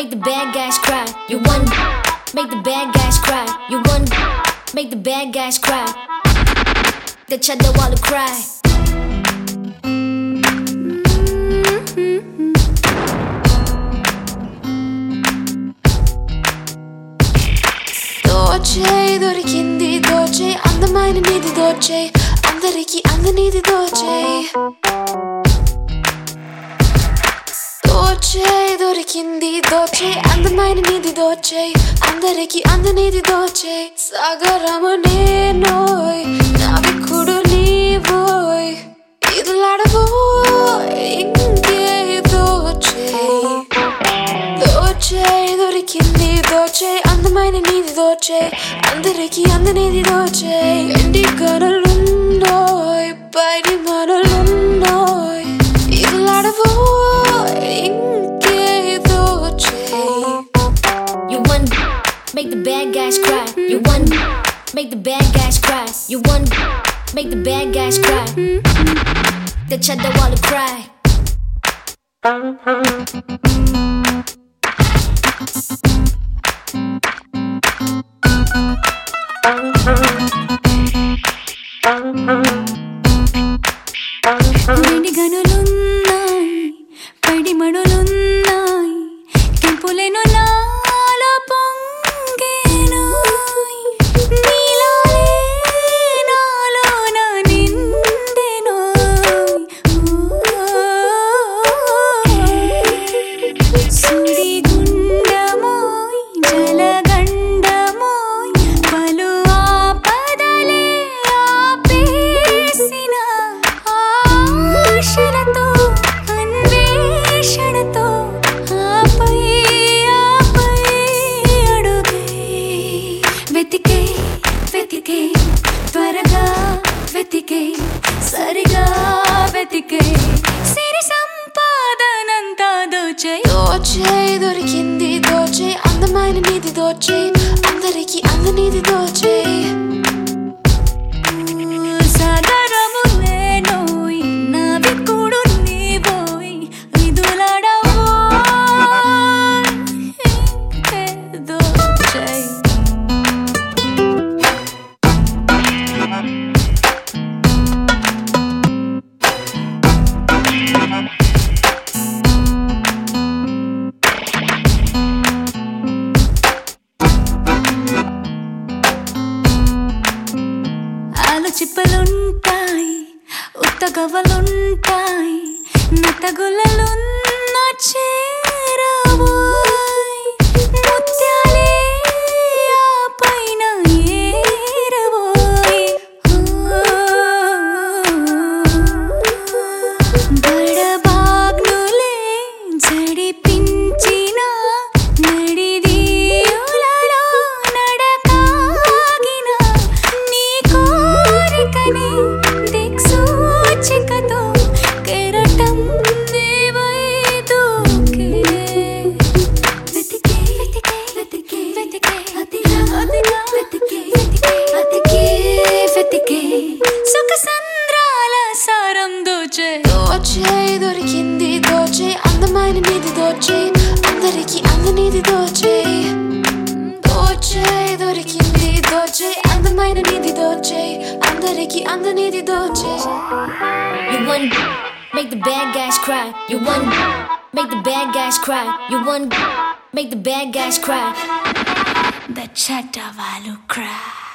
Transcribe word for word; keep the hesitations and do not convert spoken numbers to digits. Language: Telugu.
make the bad guys cry. You won, make the bad guys cry. You won, make the bad guys cry. The cheddar wanna cry. Dochey దొరికింది దోచేయ్ అందమైన నీది దోచేయ్ అందరికి అందనిది దోచేయ్ దోచేయ్ దొరికింది దోచేయ్ అందమైన నీది దోచేయ్ అందరికి అందనిది దోచేయ్ సాగరము నేనోయ్ నావికుడు నీవోయ్ ఇదులాడబోయ్ ఇంకే దోచేయ్ దోచేయ్ దొరికింది దోచేయ్ అందమైన నీది దోచేయ్ అందరికి అందనిది దోచేయ్ ఎండి కనులున్నోయ్ పైడి మనలున్నోయ్ ఇదులాడబోయ్ ఇంకే Dochey You won, make the bad guys cry. You won, make the bad guys cry. You won, make the bad guys cry. The cheddar wanna cry. నిండి గనులున్నాయి పైడి మడులున్నాయి కెంపులేను నాలో పొంగేనాయ్ నీలాలే నాలోన నిండెనోయ్ సుడి గుండమోయ్ జలగండమోయ్ పలు ఆపదలే ఆపేసిన ఆశలతో అన్వేషణతో ఆపై ఆపై అడుగే వెతికే వెతికే త్వరగా వెతికే సరిగా వెతికే సిరి సంపాదనంతా దోచేయ్ దోచేయ్ దొరికింది దోచేయ్ అందమైన నీది దోచేయ్ అందరికి అందనిది దోచేయ్ సాగరము నేనోయ్ నావికుడు నీవోయ్ ఇదులాడవోయ్ ఇంకే దోచేయ్ ఆలు చిప్పలుంటాయి ఉత్తగవలుంటాయి నత్తగులలున్న చేరవోయ్ ముత్యాలే ఆ పైన ఏరవోయ్ బడబాగ్నులే జడిపించిన నడిదీయులలో నడకాగిన నీ కోరికని దిక్సూచికతో కెరటం నీవై దూకే వెతికే వెతికే వెతికే వెతికే అతిగా అతిగా వెతికే వెతికే అతికే వెతికే సుఖ సంద్రాల సారం దోచేయ్ దోచేయ్ దొరికింది దోచేయ్ అందమైన నీది దోచేయ్ అందరికి అందనిది దోచేయ్ దోచేయ్ దొరికింది దోచేయ్ అందమైన నీది దోచేయ్ అందరికి అందనిది Dochey You won, make the bad guys cry. You won, make the bad guys cry. You won, make the bad guys cry. The cheddar wanna cry.